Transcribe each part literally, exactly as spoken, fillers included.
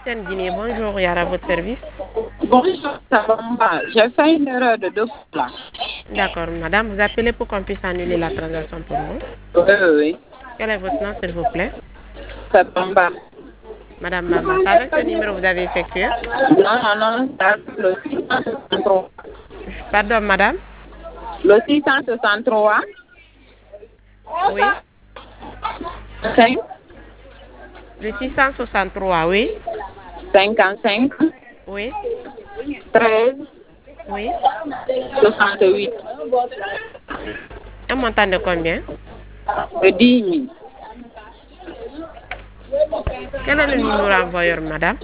M T N Guinée, bonjour, Yara, à votre service. Bonjour, ça va. J'ai fait une erreur de deux fois. D'accord, madame, vous appelez pour qu'on puisse annuler la transaction pour vous. Oui, oui, oui. Quel est votre nom, s'il vous plaît? Ça tombe. Madame Bamba, c'est avec ce numéro que vous avez effectué? Non, non, non, c'est le six cent soixante-trois. Pardon, madame? Le six cent soixante-trois. Oui. cinq. Le six cent soixante-trois, oui. cinquante-cinq. Oui. treize. Oui. soixante-huit. Un montant de combien? De dix mille. Quel est le numéro envoyeur, madame?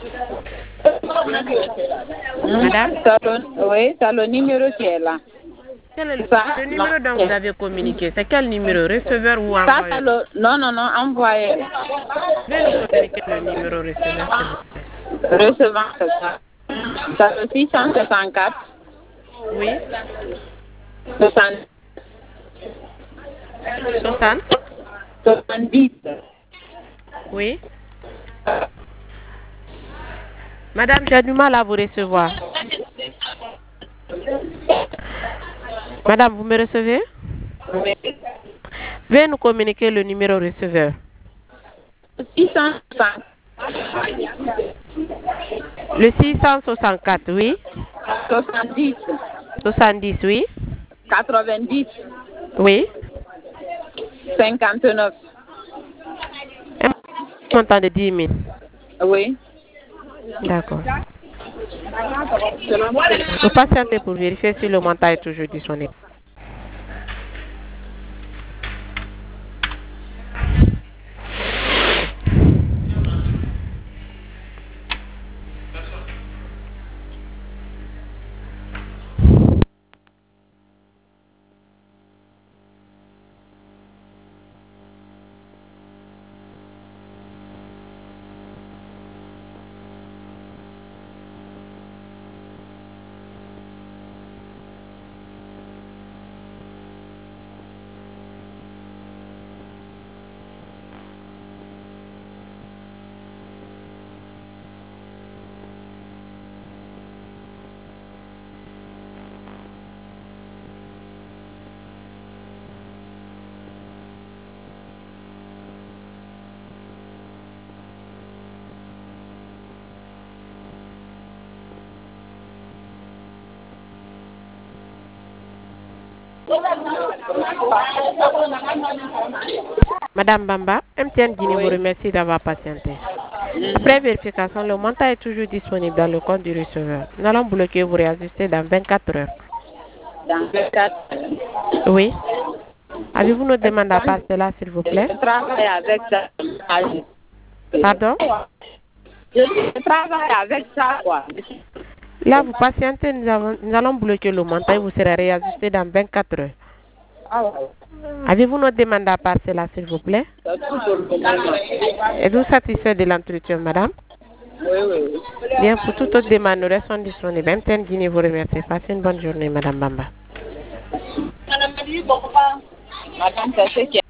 Madame? Oui, c'est le numéro qui est là. Quel est le, le numéro dont vous avez communiqué? C'est quel numéro? Receveur ou envoyeur? Le, non, non, non, envoyeur. Veuillez nous communiquer le numéro receveur, s'il vous plaît. Recevant, c'est ça. C'est le six cent soixante-quatre. Oui. soixante. soixante. soixante-dix. Oui. Madame, j'ai du mal à vous recevoir. Madame, vous me recevez? Oui. Veuillez nous communiquer le numéro receveur. six cent soixante. Le six cent soixante-quatre, oui. soixante-dix. soixante-dix, oui. quatre-vingt-dix. Oui. cinquante-neuf. Un montant de dix mille. Oui. D'accord. Vous patientez pour vérifier si le montant est toujours disponible. Madame Bamba, M T N Guinée vous remercie d'avoir patienté. Après vérification, le montant est toujours disponible dans le compte du receveur. Nous allons bloquer vous réajuster dans vingt-quatre heures. Dans vingt-quatre heures? Oui. Avez-vous notre demande à part cela, s'il vous plaît? Je travaille avec ça. Pardon? Je travaille avec ça, quoi. Là, vous patientez, nous, avons, nous allons bloquer le montant et vous serez réajusté dans vingt-quatre heures. Ah ouais. Avez-vous notre demande à part cela, s'il vous plaît? Êtes-vous satisfait de l'entretien, madame? Oui, oui, oui. Bien, pour toute autre demande, nous restons disponibles. M T N Guinée vous remercie. Passez une bonne journée, madame Bamba. Madame, c'est ce qui